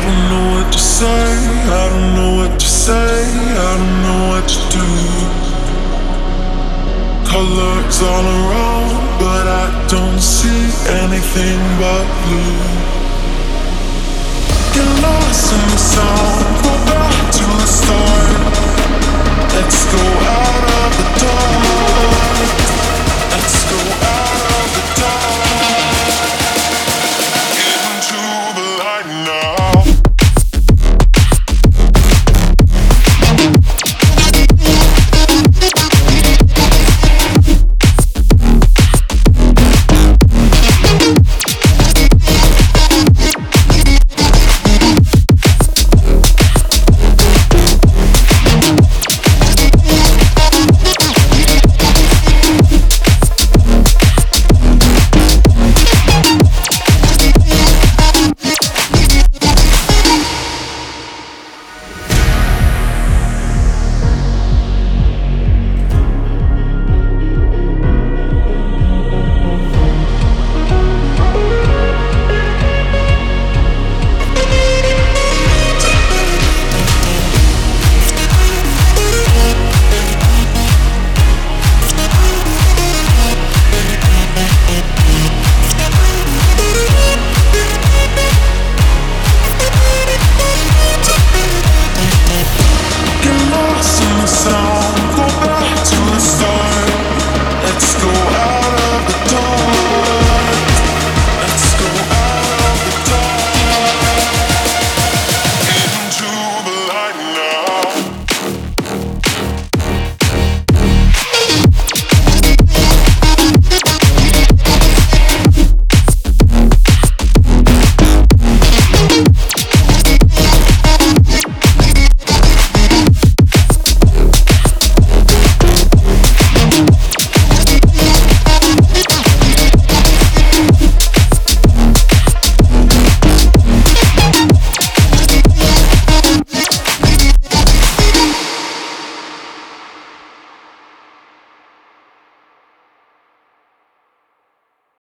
don't know what to say, I don't know what to say, I don't know what to do. Colors all around, but I don't see anything but blue.